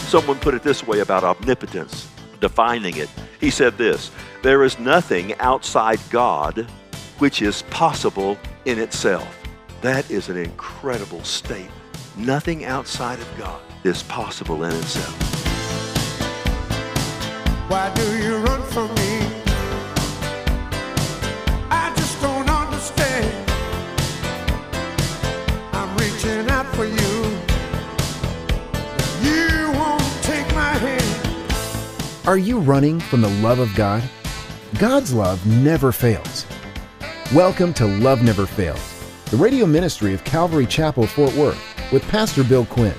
Someone put it this way about omnipotence, defining it. He said this, there is nothing outside God which is possible in itself. That is an incredible statement. Nothing outside of God is possible in itself. Why do you run from me? I just don't understand. I'm reaching out for you. You won't take my hand. Are you running from the love of God? God's love never fails. Welcome to Love Never Fails, the radio ministry of Calvary Chapel, Fort Worth, with Pastor Bill Quinn.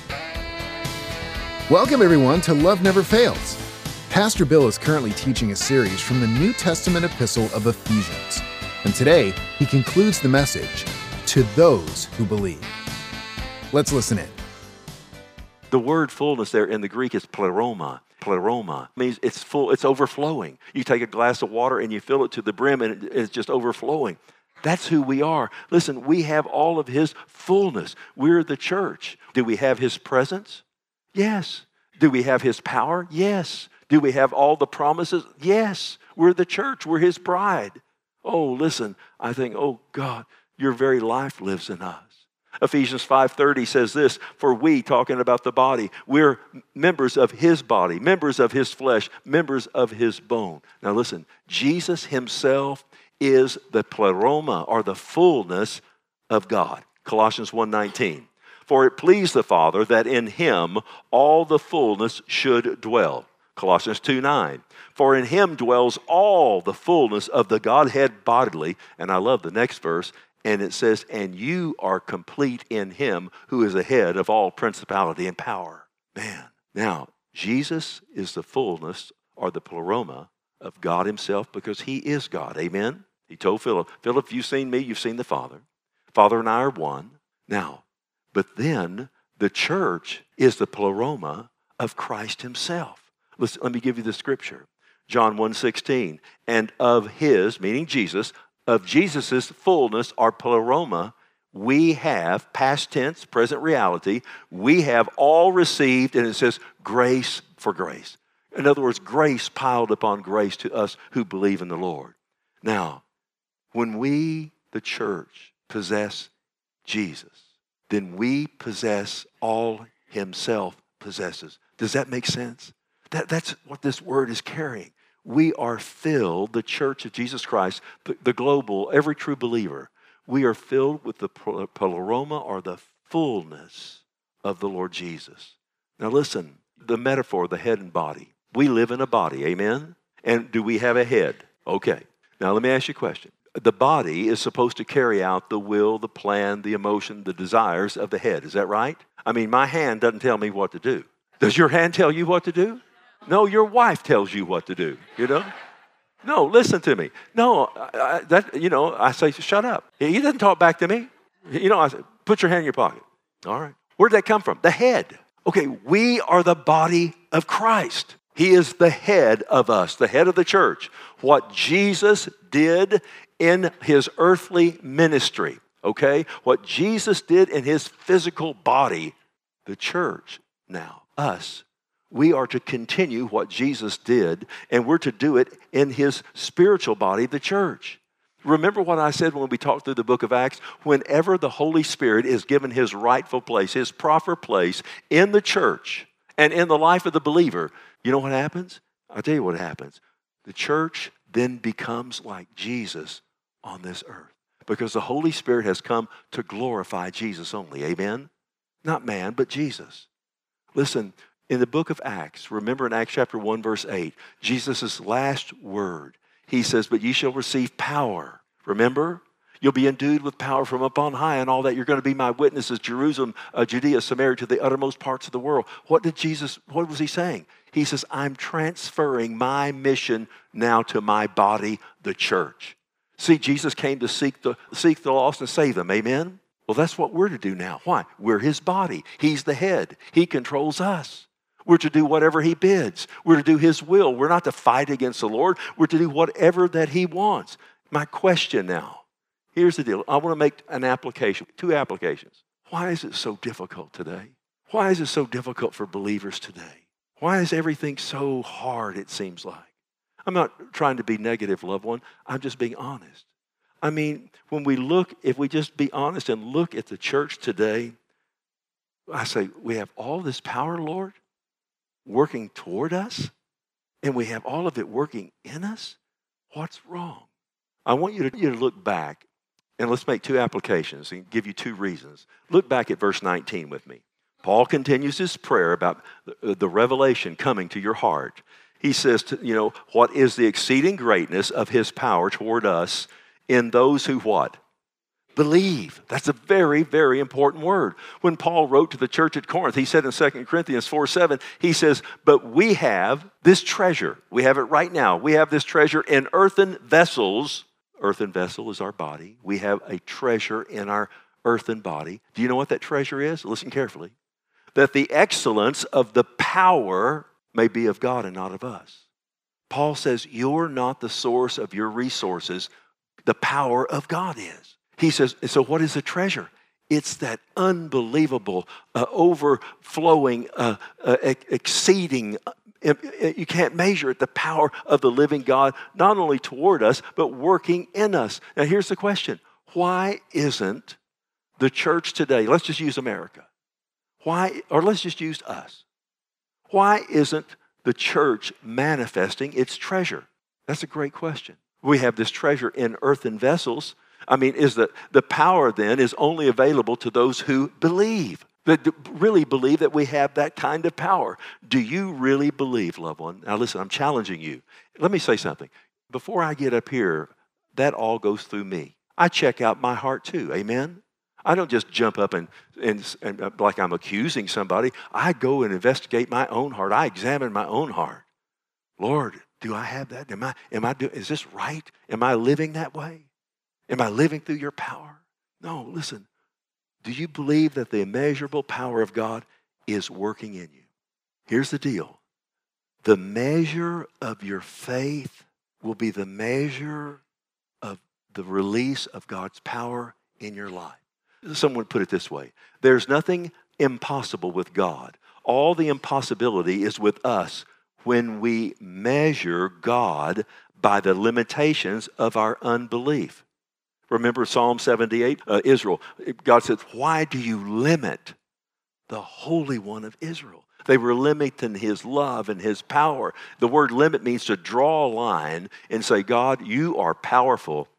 Welcome everyone to Love Never Fails. Pastor Bill is currently teaching a series from the New Testament epistle of Ephesians. And today, he concludes the message, To Those Who Believe. Let's listen in. The word fullness there in the Greek is pleroma. Pleroma means it's full, it's overflowing. You take a glass of water and you fill it to the brim and it's just overflowing. That's who we are. Listen, we have all of His fullness. We're the church. Do we have His presence? Yes. Do we have His power? Yes. Do we have all the promises? Yes. We're the church. We're His bride. Oh, listen, I think, oh God, your very life lives in us. Ephesians 5:30 says this, for we, talking about the body, we're members of His body, members of His flesh, members of His bone. Now listen, Jesus Himself is the pleroma, or the fullness of God. Colossians 1:19. For it pleased the Father that in Him all the fullness should dwell. Colossians 2:9. For in Him dwells all the fullness of the Godhead bodily. And I love the next verse. And it says, and you are complete in Him who is the head of all principality and power. Man. Now, Jesus is the fullness, or the pleroma, of God Himself, because He is God. Amen? He told Philip, Philip, you've seen me, you've seen the Father. Father and I are one. Now, but then the church is the pleroma of Christ Himself. Listen, let me give you the scripture. John 1:16, and of His, meaning Jesus, of Jesus' fullness, or pleroma, we have, past tense, present reality, we have all received, and it says grace for grace. In other words, grace piled upon grace to us who believe in the Lord. Now, when we, the church, possess Jesus, then we possess all Himself possesses. Does that make sense? That's what this word is carrying. We are filled, the church of Jesus Christ, the global, every true believer, we are filled with the pleroma, or the fullness of the Lord Jesus. Now listen, the metaphor, the head and body. We live in a body, amen? And do we have a head? Okay. Now let me ask you a question. The body is supposed to carry out the will, the plan, the emotion, the desires of the head. Is that right? I mean, my hand doesn't tell me what to do. Does your hand tell you what to do? No, your wife tells you what to do, you know? No, listen to me. No, I say, shut up. He doesn't talk back to me. I say, put your hand in your pocket. All right. Where did that come from? The head. Okay, we are the body of Christ. He is the head of us, the head of the church. What Jesus did in His earthly ministry, okay? What Jesus did in His physical body, the church now, us, we are to continue what Jesus did, and we're to do it in His spiritual body, the church. Remember what I said when we talked through the book of Acts? Whenever the Holy Spirit is given His rightful place, His proper place in the church and in the life of the believer, you know what happens? I'll tell you what happens. The church then becomes like Jesus on this earth, because the Holy Spirit has come to glorify Jesus only. Amen? Not man, but Jesus. Listen, in the book of Acts, remember in Acts chapter 1, verse 8, Jesus' last word, He says, but ye shall receive power. Remember? You'll be endued with power from up on high and all that. You're going to be my witnesses, Jerusalem, Judea, Samaria, to the uttermost parts of the world. What was He saying? He says, I'm transferring my mission now to my body, the church. See, Jesus came to seek the lost and save them. Amen? Well, that's what we're to do now. Why? We're His body. He's the head. He controls us. We're to do whatever He bids. We're to do His will. We're not to fight against the Lord. We're to do whatever that He wants. My question now, here's the deal. I want to make an application, 2 applications. Why is it so difficult today? Why is it so difficult for believers today? Why is everything so hard, it seems like? I'm not trying to be negative, loved one. I'm just being honest. I mean, when we look, if we just be honest and look at the church today, I say, we have all this power, Lord, working toward us, and we have all of it working in us. What's wrong? I want you to look back, and let's make two applications and give you two reasons. Look back at verse 19 with me. Paul continues his prayer about the revelation coming to your heart. He says, what is the exceeding greatness of his power toward us in those who what? Believe. That's a very, very important word. When Paul wrote to the church at Corinth, he said in 2 Corinthians 4:7, he says, but we have this treasure. We have it right now. We have this treasure in earthen vessels. Earthen vessel is our body. We have a treasure in our earthen body. Do you know what that treasure is? Listen carefully. That the excellence of the power may be of God and not of us. Paul says, you're not the source of your resources. The power of God is. He says, so what is a treasure? It's that unbelievable, overflowing, exceeding, you can't measure it, the power of the living God, not only toward us, but working in us. Now here's the question. Why isn't the church today, let's just use America. Or let's just use us. Why isn't the church manifesting its treasure? That's a great question. We have this treasure in earthen vessels. I mean, is the power then is only available to those who believe, that really believe that we have that kind of power. Do you really believe, loved one? Now listen, I'm challenging you. Let me say something. Before I get up here, that all goes through me. I check out my heart too, amen? I don't just jump up and like I'm accusing somebody. I go and investigate my own heart. I examine my own heart. Lord, do I have that? Is this right? Am I living that way? Am I living through your power? No, listen. Do you believe that the immeasurable power of God is working in you? Here's the deal. The measure of your faith will be the measure of the release of God's power in your life. Someone put it this way. There's nothing impossible with God. All the impossibility is with us when we measure God by the limitations of our unbelief. Remember Psalm 78, Israel. God says, why do you limit the Holy One of Israel? They were limiting his love and his power. The word limit means to draw a line and say, God, you are powerful,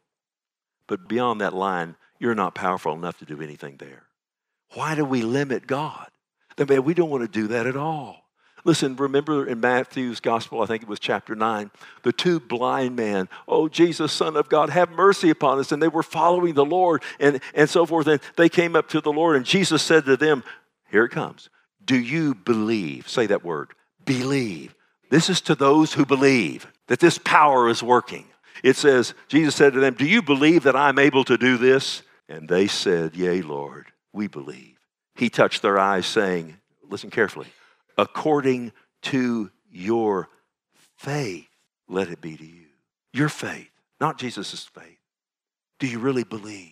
but beyond that line, you're not powerful enough to do anything there. Why do we limit God? We don't want to do that at all. Listen, remember in Matthew's gospel, I think it was chapter 9, the two blind men, oh, Jesus, Son of God, have mercy upon us. And they were following the Lord and so forth. And they came up to the Lord and Jesus said to them, here it comes. Do you believe? Say that word, believe. This is to those who believe that this power is working. It says, Jesus said to them, do you believe that I'm able to do this? And they said, yea, Lord, we believe. He touched their eyes saying, listen carefully, according to your faith, let it be to you. Your faith, not Jesus' faith. Do you really believe?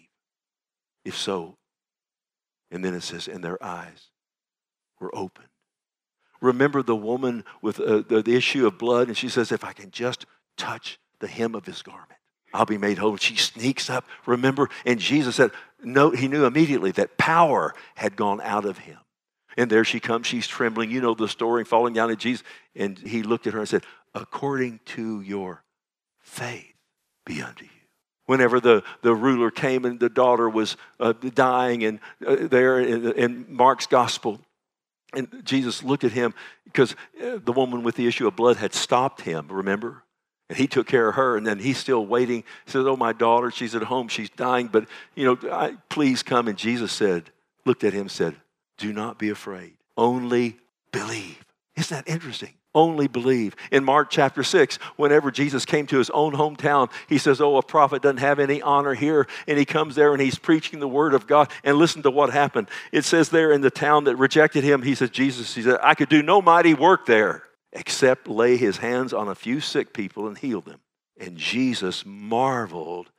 If so, and then it says, and their eyes were opened. Remember the woman with the issue of blood, and she says, if I can just touch the hem of his garment, I'll be made whole. She sneaks up, remember? And Jesus said, no, he knew immediately that power had gone out of him. And there she comes, she's trembling. You know the story, falling down at Jesus. And he looked at her and said, according to your faith be unto you. Whenever the ruler came and the daughter was dying, and there in Mark's gospel, and Jesus looked at him because the woman with the issue of blood had stopped him, remember? And he took care of her, and then he's still waiting. He says, oh, my daughter, she's at home, she's dying, but, please come. And Jesus looked at him and said, do not be afraid, only believe. Isn't that interesting? Only believe. In Mark chapter 6, whenever Jesus came to his own hometown, he says, oh, a prophet doesn't have any honor here. And he comes there and he's preaching the word of God. And listen to what happened. It says there in the town that rejected him, he said, I could do no mighty work there, except lay his hands on a few sick people and heal them. And Jesus marveled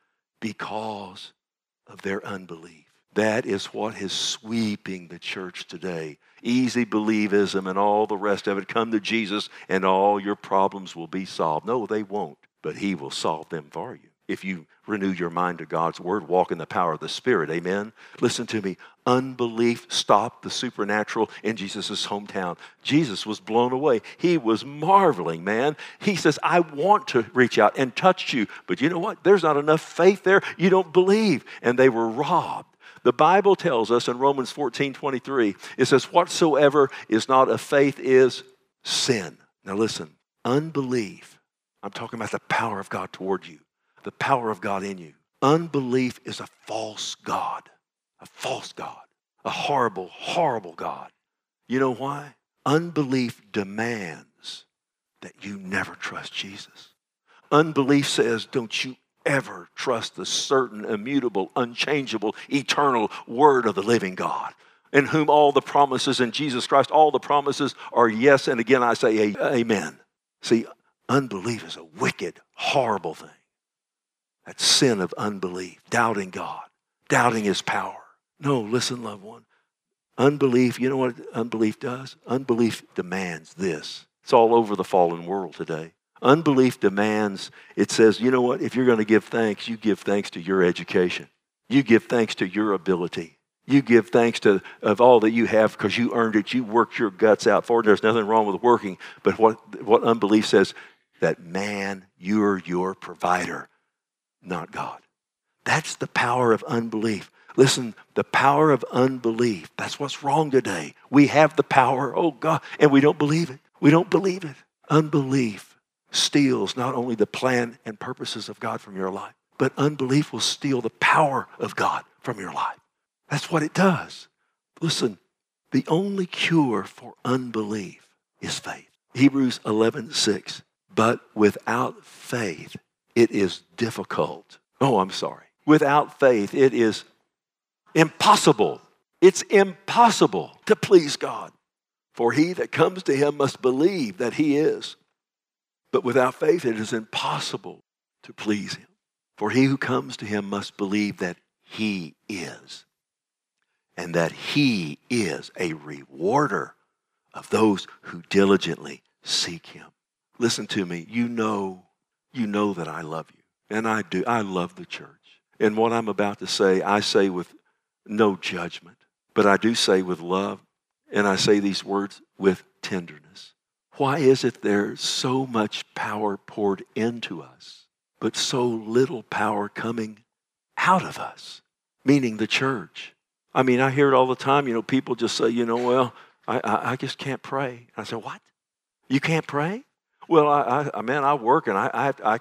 because of their unbelief. That is what is sweeping the church today. easy believism and all the rest of it. Come to Jesus and all your problems will be solved. No, they won't, but he will solve them for you. If you renew your mind to God's word, walk in the power of the Spirit, amen? Listen to me. Unbelief stopped the supernatural in Jesus' hometown. Jesus was blown away. He was marveling, man. He says, I want to reach out and touch you, but you know what? There's not enough faith there. You don't believe. And they were robbed. The Bible tells us in Romans 14:23, it says, whatsoever is not of faith is sin. Now listen, unbelief, I'm talking about the power of God toward you. The power of God in you. Unbelief is a false God, a horrible, horrible God. You know why? Unbelief demands that you never trust Jesus. Unbelief says, don't you ever trust the certain, immutable, unchangeable, eternal word of the living God, in whom all the promises in Jesus Christ, all the promises are yes, and again I say amen. See, unbelief is a wicked, horrible thing. That sin of unbelief, doubting God, doubting his power. No, listen, loved one. Unbelief, you know what unbelief does? Unbelief demands this. It's all over the fallen world today. Unbelief demands, it says, you know what? If you're going to give thanks, you give thanks to your education. You give thanks to your ability. You give thanks of all that you have because you earned it. You worked your guts out for it. There's nothing wrong with working. But what unbelief says, that man, you're your provider, not God. That's the power of unbelief. Listen, the power of unbelief, that's what's wrong today. We have the power, oh God, and we don't believe it. We don't believe it. Unbelief steals not only the plan and purposes of God from your life, but unbelief will steal the power of God from your life. That's what it does. Listen, the only cure for unbelief is faith. Hebrews 11:6. But without faith, it is difficult. Without faith, it is impossible. It's impossible to please God. For he that comes to him must believe that he is. But without faith, it is impossible to please him. For he who comes to him must believe that he is, and that he is a rewarder of those who diligently seek him. Listen to me. You know that I love you. And I do. I love the church. And what I'm about to say, I say with no judgment. But I do say with love. And I say these words with tenderness. Why is it there's so much power poured into us, but so little power coming out of us? Meaning the church. I mean, I hear it all the time. People just say, well, I just can't pray. And I say, what? You can't pray? Well, I work, and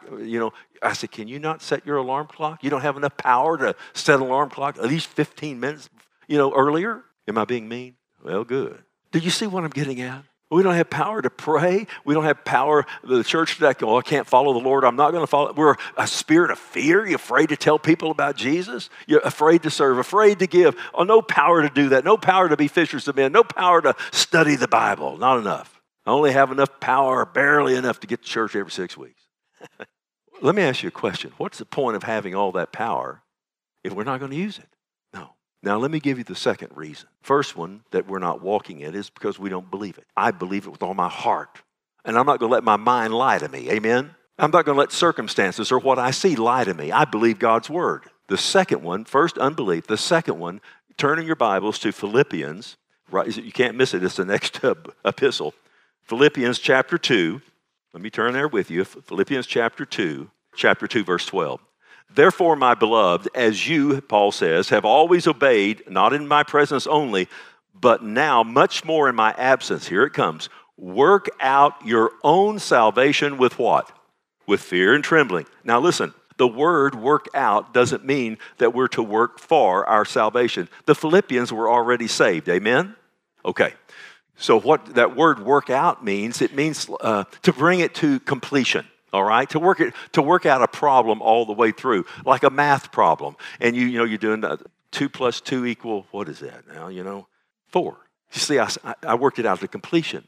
I said, can you not set your alarm clock? You don't have enough power to set an alarm clock at least 15 minutes, earlier? Am I being mean? Well, good. Did you see what I'm getting at? We don't have power to pray. We don't have power. The church that I can't follow the Lord. I'm not going to follow. We're a spirit of fear. You're afraid to tell people about Jesus. You're afraid to serve, afraid to give. Oh, no power to do that. No power to be fishers of men. No power to study the Bible. Not enough. I only have enough power, barely enough to get to church every 6 weeks. Let me ask you a question. What's the point of having all that power if we're not going to use it? No. Now, let me give you the second reason. First one that we're not walking in is because we don't believe it. I believe it with all my heart. And I'm not going to let my mind lie to me. Amen? I'm not going to let circumstances or what I see lie to me. I believe God's word. The second one, first unbelief. The second one, turn in your Bibles to Philippians. Right? You can't miss it. It's the next epistle. Philippians chapter 2. Let me turn there with you. Philippians chapter 2, verse 12. Therefore, my beloved, as you, Paul says, have always obeyed, not in my presence only, but now much more in my absence. Here it comes. Work out your own salvation with what? With fear and trembling. Now listen, the word work out doesn't mean that we're to work for our salvation. The Philippians were already saved. Amen? Okay. So what that word work out means, it means to bring it to completion. All right, to work out a problem all the way through, like a math problem, and you're doing 2 + 2 = what is that now? 4. You see, I worked it out to completion.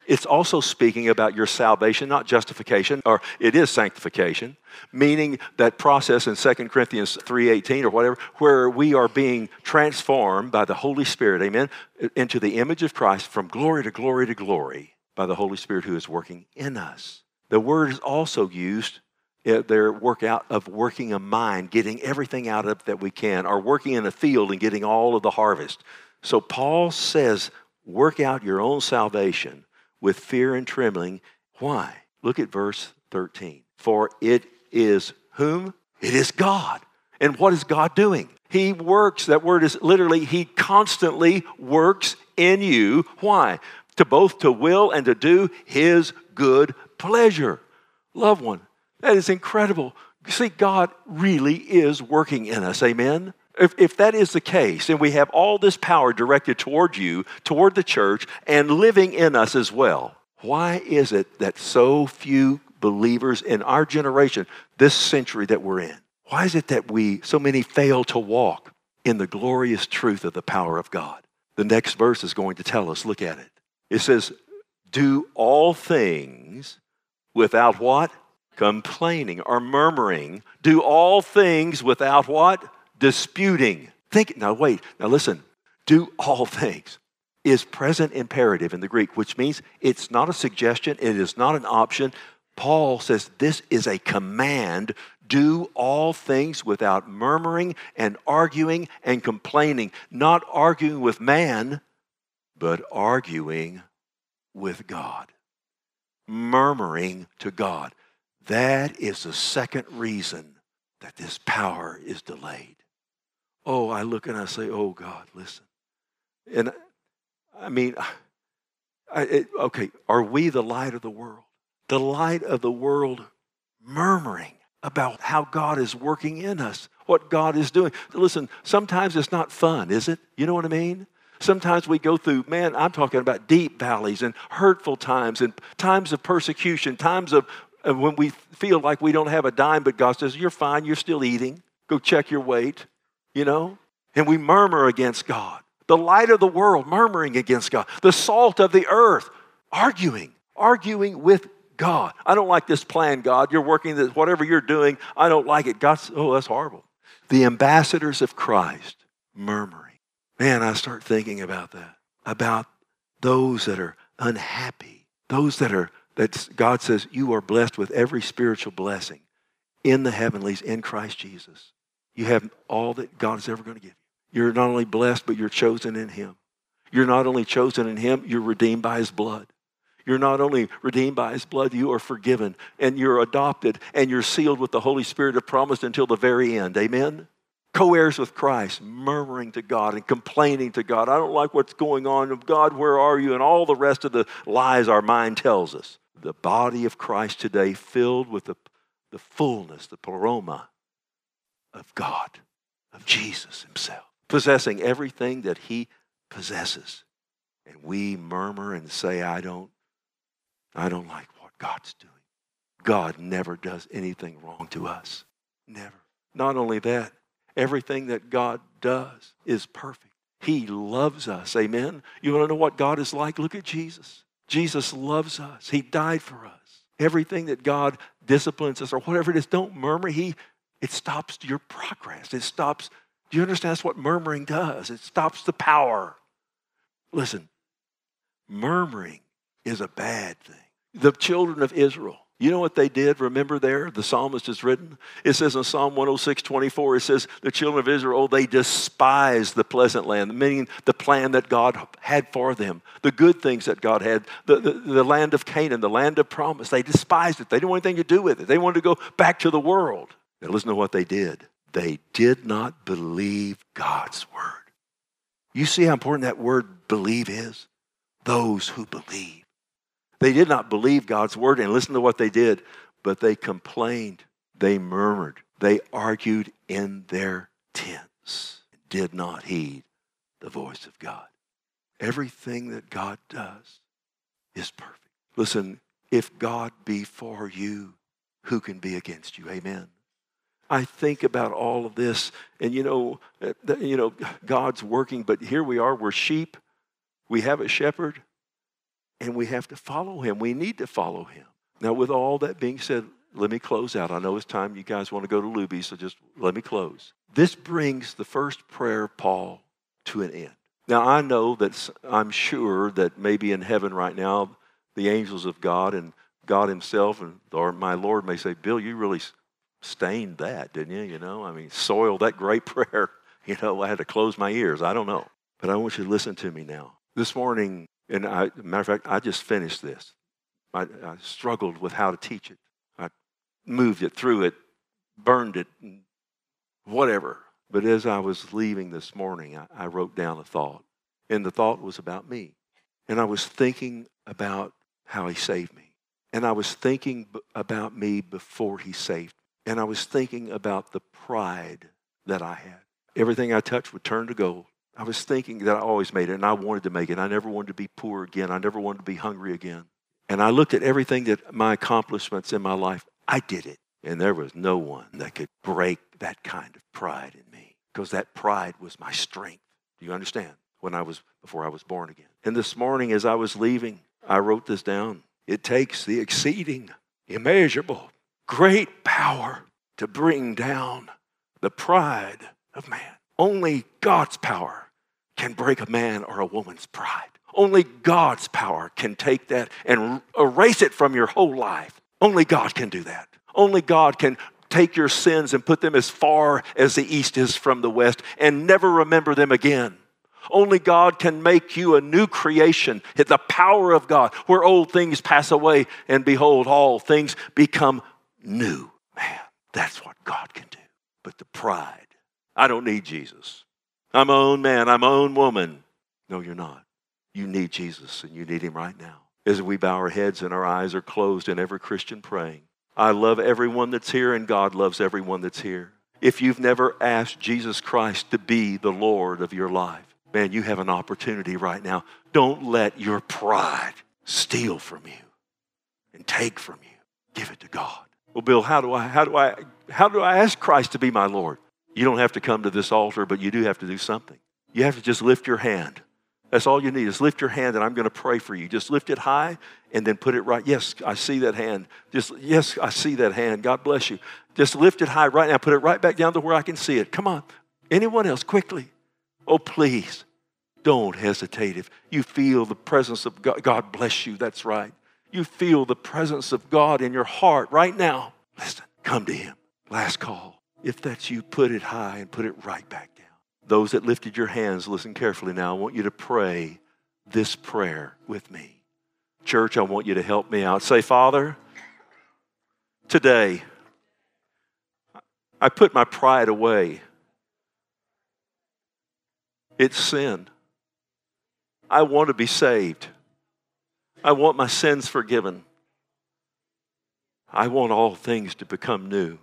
It's also speaking about your salvation, not justification, or it is sanctification, meaning that process in 2 Corinthians 3:18 or whatever, where we are being transformed by the Holy Spirit, amen, into the image of Christ from glory to glory to glory by the Holy Spirit who is working in us. The word is also used, their workout of working a mine, getting everything out of it that we can, or working in a field and getting all of the harvest. So Paul says, work out your own salvation with fear and trembling. Why? Look at verse 13. For it is whom? It is God. And what is God doing? He works. That word is literally, he constantly works in you. Why? To both to will and to do his good pleasure. Loved one, that is incredible. See, God really is working in us. Amen? If that is the case, and we have all this power directed toward you, toward the church, and living in us as well, why is it that so few believers in our generation, this century that we're in, why is it that so many fail to walk in the glorious truth of the power of God? The next verse is going to tell us, look at it. It says, do all things without what? Complaining or murmuring. Do all things without what? Disputing. Now listen. Do all things is present imperative in the Greek, which means it's not a suggestion. It is not an option. Paul says this is a command. Do all things without murmuring and arguing and complaining. Not arguing with man, but arguing with God. Murmuring to God. That is the second reason that this power is delayed. Oh, I look and I say, oh, God, listen. And I mean, okay, are we the light of the world? The light of the world murmuring about how God is working in us, what God is doing. Listen, sometimes it's not fun, is it? You know what I mean? Sometimes we go through, man, I'm talking about deep valleys and hurtful times and times of persecution, times of when we feel like we don't have a dime, but God says, you're fine, you're still eating. Go check your weight. You know, and we murmur against God. The light of the world, murmuring against God. The salt of the earth, arguing with God. I don't like this plan, God. You're working this, whatever you're doing, I don't like it. God's, oh, that's horrible. The ambassadors of Christ, murmuring. Man, I start thinking about that. About those that are unhappy. Those that God says, you are blessed with every spiritual blessing in the heavenlies in Christ Jesus. You have all that God is ever going to give you. You're not only blessed, but you're chosen in him. You're not only chosen in him, you're redeemed by his blood. You're not only redeemed by his blood, you are forgiven, and you're adopted, and you're sealed with the Holy Spirit of promise until the very end. Amen? Co-heirs with Christ, murmuring to God and complaining to God. I don't like what's going on. God, where are you? And all the rest of the lies our mind tells us. The body of Christ today filled with the fullness, the pleroma of God, of Jesus himself, possessing everything that he possesses. And we murmur and say, I don't like what God's doing. God never does anything wrong to us. Never. Not only that, everything that God does is perfect. He loves us. Amen? You want to know what God is like? Look at Jesus. Jesus loves us. He died for us. Everything that God disciplines us or whatever it is, don't murmur. It stops your progress. It stops, do you understand? That's what murmuring does. It stops the power. Listen, murmuring is a bad thing. The children of Israel, you know what they did? Remember there, the psalmist has written. It says in Psalm 106:24, it says, the children of Israel, they despised the pleasant land, meaning the plan that God had for them, the good things that God had, the land of Canaan, the land of promise. They despised it. They didn't want anything to do with it. They wanted to go back to the world. Now listen to what they did. They did not believe God's word. You see how important that word believe is? Those who believe. They did not believe God's word, and listen to what they did, but they complained, they murmured, they argued in their tents, did not heed the voice of God. Everything that God does is perfect. Listen, if God be for you, who can be against you? Amen. I think about all of this, and God's working, but here we are, we're sheep, we have a shepherd, And we have to follow him. We need to follow him. Now, with all that being said, let me close out. I know it's time you guys want to go to Luby, so just let me close. This brings the first prayer of Paul to an end. Now, I know that I'm sure that maybe in heaven right now, the angels of God and God himself or my Lord may say, Bill, you really stained that, didn't you? Soiled that great prayer. I had to close my ears. I don't know. But I want you to listen to me now. This morning, matter of fact, I just finished this. I struggled with how to teach it. I moved it, threw it, burned it, whatever. But as I was leaving this morning, I wrote down a thought. And the thought was about me. And I was thinking about how he saved me. And I was thinking about me before he saved me. And I was thinking about the pride that I had. Everything I touched would turn to gold. I was thinking that I always made it, and I wanted to make it. I never wanted to be poor again. I never wanted to be hungry again. And I looked at everything that my accomplishments in my life, I did it. And there was no one that could break that kind of pride in me, because that pride was my strength. Do you understand? Before I was born again. And this morning as I was leaving, I wrote this down. It takes the exceeding, immeasurable, great power to bring down the pride of man. Only God's power can break a man or a woman's pride. Only God's power can take that and erase it from your whole life. Only God can do that. Only God can take your sins and put them as far as the east is from the west and never remember them again. Only God can make you a new creation. The power of God, where old things pass away and behold, all things become new. Man, that's what God can do. But the pride, I don't need Jesus. I'm my own man, I'm my own woman. No, you're not. You need Jesus, and you need him right now. As we bow our heads and our eyes are closed and every Christian praying, I love everyone that's here, and God loves everyone that's here. If you've never asked Jesus Christ to be the Lord of your life, man, you have an opportunity right now. Don't let your pride steal from you and take from you. Give it to God. Well, Bill, how do I ask Christ to be my Lord? You don't have to come to this altar, but you do have to do something. You have to just lift your hand. That's all you need is lift your hand, and I'm going to pray for you. Just lift it high and then put it right. Yes, I see that hand. Yes, I see that hand. God bless you. Just lift it high right now. Put it right back down to where I can see it. Come on. Anyone else, quickly. Oh, please, don't hesitate. If you feel the presence of God, God bless you. That's right. You feel the presence of God in your heart right now. Listen, come to him. Last call. If that's you, put it high and put it right back down. Those that lifted your hands, listen carefully now. I want you to pray this prayer with me. Church, I want you to help me out. Say, Father, today, I put my pride away. It's sin. I want to be saved. I want my sins forgiven. I want all things to become new.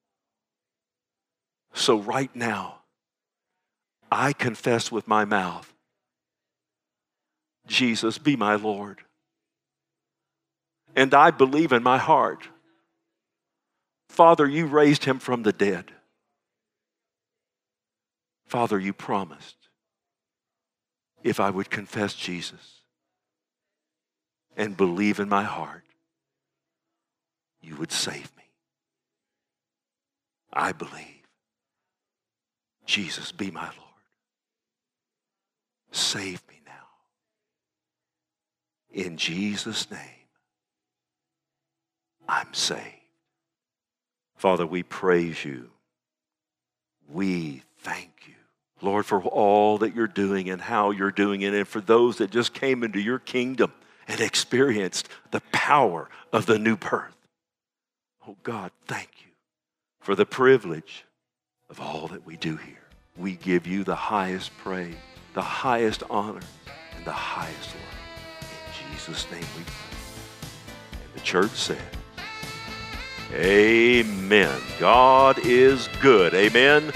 So right now, I confess with my mouth, Jesus, be my Lord. And I believe in my heart, Father, you raised him from the dead. Father, you promised if I would confess Jesus and believe in my heart, you would save me. I believe. Jesus, be my Lord. Save me now. In Jesus' name, I'm saved. Father, we praise you. We thank you, Lord, for all that you're doing and how you're doing it, and for those that just came into your kingdom and experienced the power of the new birth. Oh God, thank you for the privilege of all that we do here. We give you the highest praise, the highest honor, and the highest love. In Jesus' name we pray. And the church said, amen. God is good. Amen.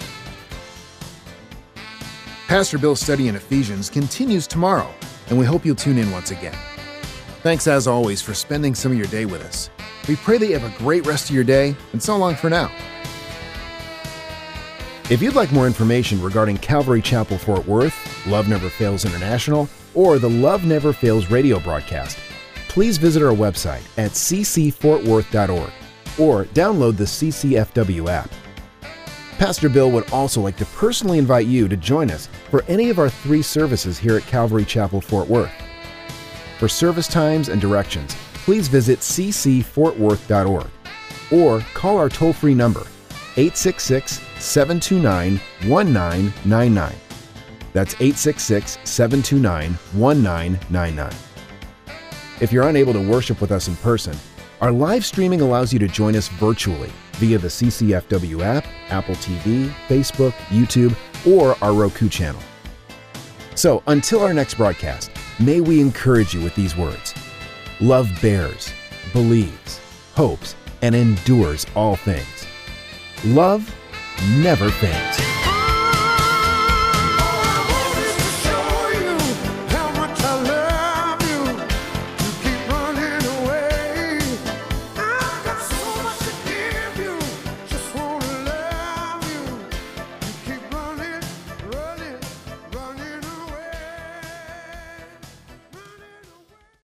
Pastor Bill's study in Ephesians continues tomorrow, and we hope you'll tune in once again. Thanks as always for spending some of your day with us. We pray that you have a great rest of your day, and so long for now. If you'd like more information regarding Calvary Chapel Fort Worth, Love Never Fails International, or the Love Never Fails radio broadcast, please visit our website at ccfortworth.org or download the CCFW app. Pastor Bill would also like to personally invite you to join us for any of our 3 services here at Calvary Chapel, Fort Worth. For service times and directions, please visit ccfortworth.org or call our toll-free number, 866-729-1999. That's 866-729-1999. If you're unable to worship with us in person, our live streaming allows you to join us virtually via the CCFW app, Apple TV, Facebook, YouTube, or our Roku channel. So until our next broadcast, may we encourage you with these words. Love bears, believes, hopes, and endures all things. Love never fails.